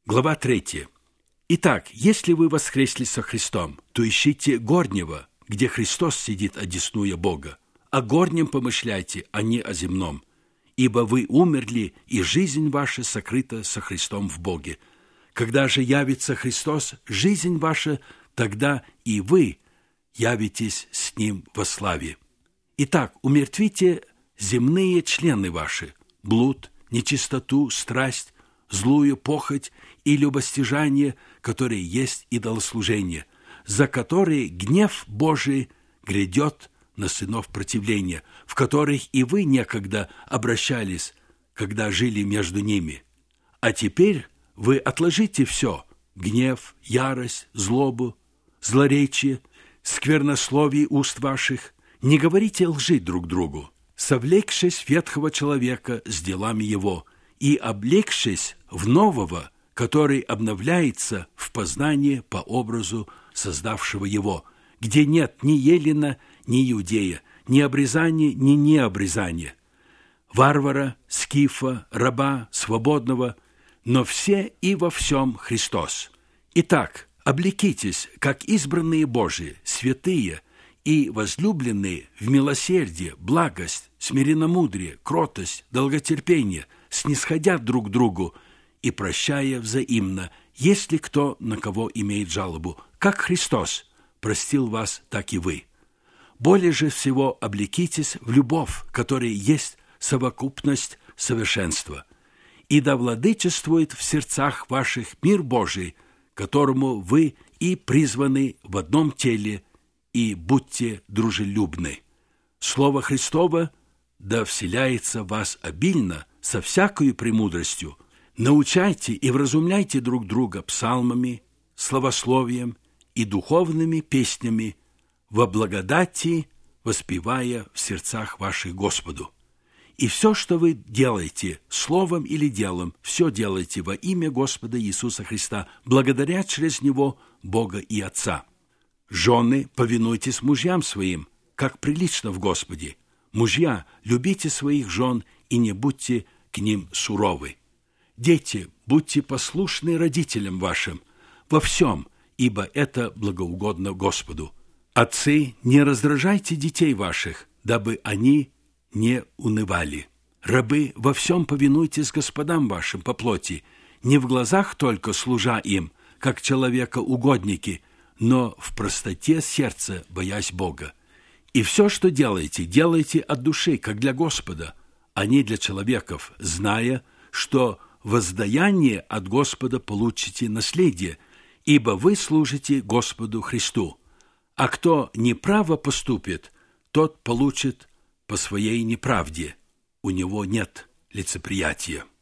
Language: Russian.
Глава 3. Итак, если вы воскресли со Христом, то ищите горнего, где Христос сидит одесную Бога. О горнем помышляйте, а не о земном. Ибо вы умерли, и жизнь ваша сокрыта со Христом в Боге. Когда же явится Христос, жизнь ваша, тогда и вы явитесь с Ним во славе. Итак, умертвите земные члены ваши, блуд, нечистоту, страсть, злую похоть и любостяжание, которые есть идолослужение, за которые гнев Божий грядет на сынов противления, в которых и вы некогда обращались, когда жили между ними. А теперь вы отложите все – гнев, ярость, злобу, злоречие, сквернословие уст ваших, не говорите лжи друг другу, совлекшись ветхого человека с делами его, и облегшись в нового, который обновляется в познании по образу создавшего его, где нет ни еллина, ни иудея, ни обрезания, ни необрезания, варвара, скифа, раба, свободного, но все и во всем Христос. Итак, облекитесь, как избранные Божии, святые и возлюбленные в милосердие, благость, смиренномудрие, кротость, долготерпение, снисходя друг к другу и прощая взаимно, если кто на кого имеет жалобу, как Христос простил вас, так и вы. Более же всего облекитесь в любовь, которая есть совокупность совершенства, и да владычествует в сердцах ваших мир Божий, которому вы и призваны в одном теле, и будьте дружелюбны. Слово Христово да вселяется в вас обильно, со всякою премудростью. Научайте и вразумляйте друг друга псалмами, славословием и духовными песнями, во благодати воспевая в сердцах ваших Господу. И все, что вы делаете, словом или делом, все делайте во имя Господа Иисуса Христа, благодаря через Него Бога и Отца. Жены, повинуйтесь мужьям своим, как прилично в Господе. Мужья, любите своих жен и не будьте к ним суровы. Дети, будьте послушны родителям вашим во всем, ибо это благоугодно Господу. Отцы, не раздражайте детей ваших, дабы они не унывали. Рабы, во всем повинуйтесь господам вашим по плоти, не в глазах только служа им, как человека-угодники, но в простоте сердца, боясь Бога. И все, что делаете, делайте от души, как для Господа, а не для человеков, зная, что воздаяние от Господа получите наследие, ибо вы служите Господу Христу. А кто неправо поступит, тот получит по своей неправде. У него нет лицеприятия.